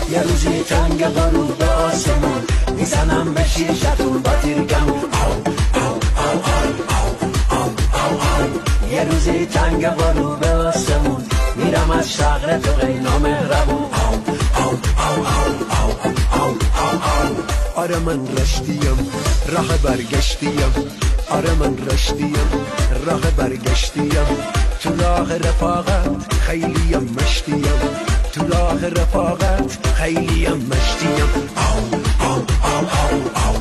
یه روزی جنگ غروب به آسمون میزنم به شیشتون با تیرگمون او او او او او او او یه روزی جنگ غروب به آسمون میرم از شغل تو غینا مهربون او او او او او او او آره من رشتیم راه برگشتیم آره من رشتیم راه برگشتیم تو راه رفاقت خیلیم مشتیم تو راه رفاقت خیلیم مشتیم او او او او او